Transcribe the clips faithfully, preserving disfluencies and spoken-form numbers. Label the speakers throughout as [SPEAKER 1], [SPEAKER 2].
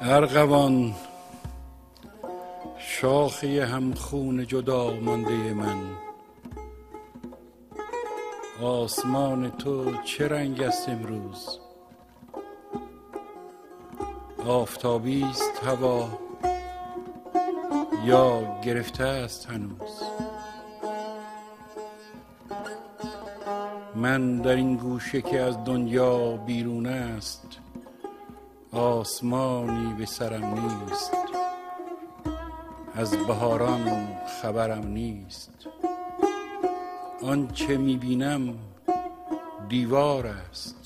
[SPEAKER 1] ارغوان شاخه همخون جدا مانده من، آسمان تو چه رنگ است امروز؟ آفتابی است هوا یا گرفته است هنوز؟ من در این گوشه که از دنیا بیرون است، آسمانی به سرم نیست، از بهاران خبرم نیست. آنچه میبینم دیوار است،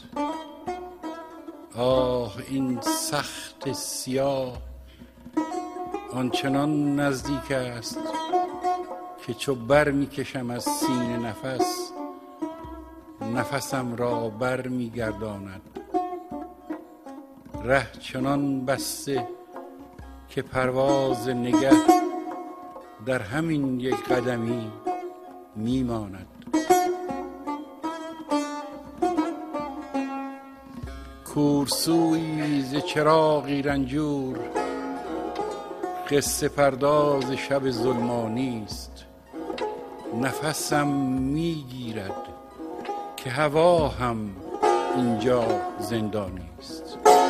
[SPEAKER 1] آه این سخت سیاه آنچنان نزدیک است که چو بر میکشم از سینه نفس، نفسم را بر میگرداند. ره چنان بسته که پرواز نگه در همین یک قدمی میماند. کورسویی ز چراغی رنجور، قصه پرداز شب ظلمانی است. نفسم میگیرد که هوا هم اینجا زندانی است.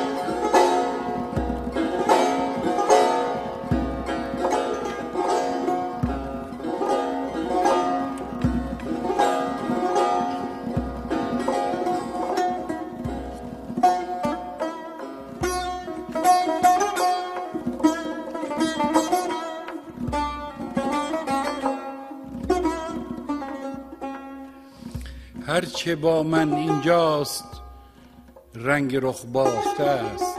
[SPEAKER 1] هرچه با من اینجاست رنگ رخ باخته است.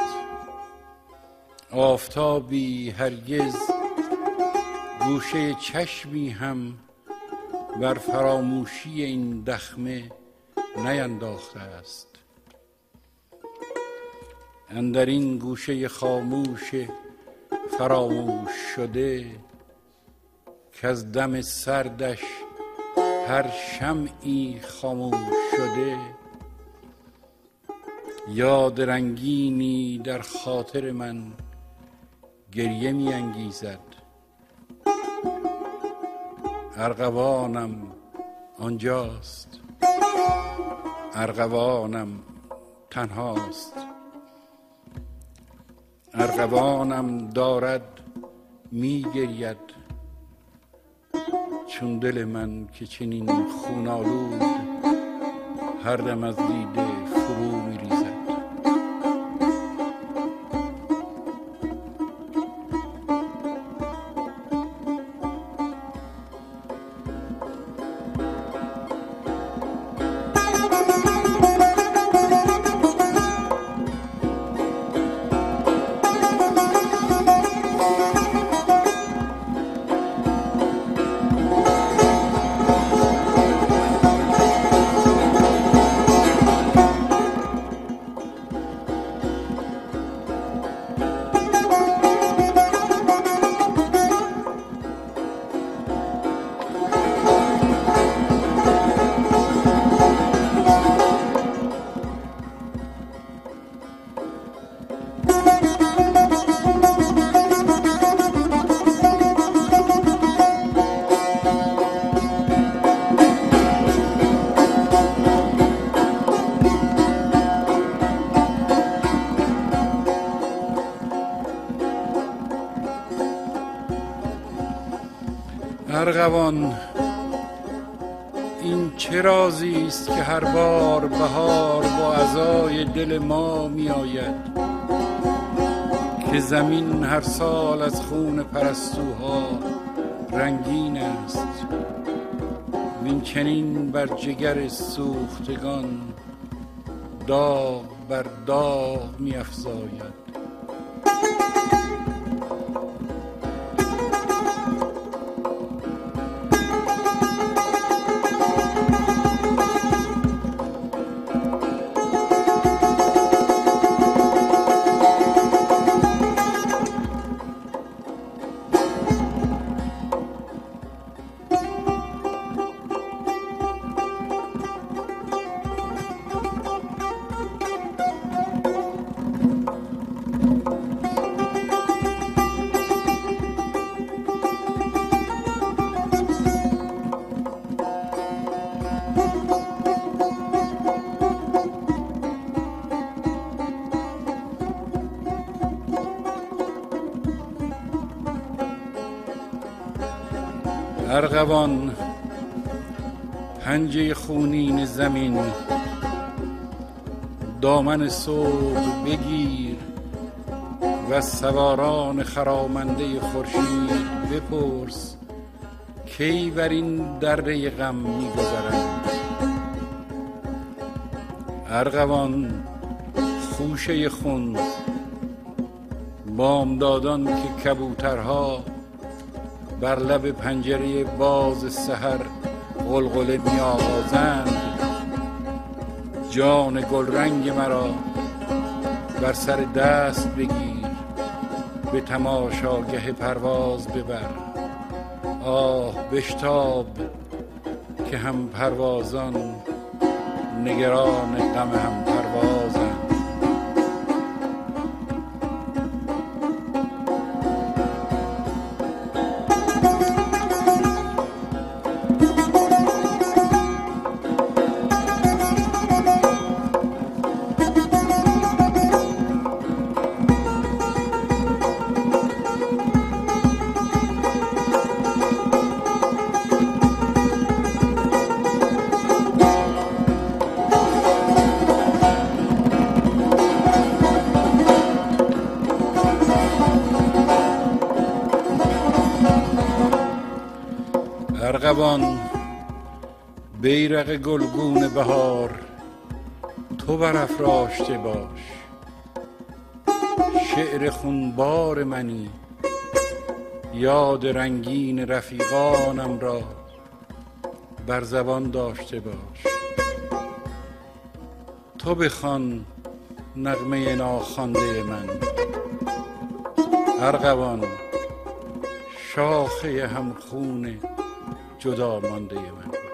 [SPEAKER 1] آفتابی هرگز گوشه چشمی هم بر فراموشی این دخمه نینداخته است. اندر این گوشه خاموش فراموش شده که از دم سردش هر شمعی خاموش شده، یاد رنگینی در خاطر من گریه می انگیزد. ارغوانم آنجاست، ارغوانم تنهاست. ارغوانم دارد می گرید چون دل من که چنین خونالود هر دم از دیده فرو می ریزد. ارغوان این چه رازی است که هر بار بهار با عزای دل ما می آید، که زمین هر سال از خون پرستوها رنگین است. وین چنین بر جگر سوختگان داغ بر داغ می افزاید. ارغوان پنجه خونین زمین، دامن صبح بگیر و سواران خرامنده خورشید بپرس کی بر این دره غم می‌گذرند. ارغوان خوشه خون، بامدادان که کبوترها بر لب پنجره باز سحر غلغله می آغازند، جان گلرنگ مرا بر سر دست بگیر، به تماشاگه پرواز ببر. آه بشتاب که هم پروازان نگران غم هم پروازند. ارغوان بیرق گلگون بهار، تو برافراشته باش. شعر خونبار منی، یاد رنگین رفیقانم را بر زبان داشته باش. تو بخوان نغمه ناخوانده من، ارغوان شاخه همخون جدا مانده من.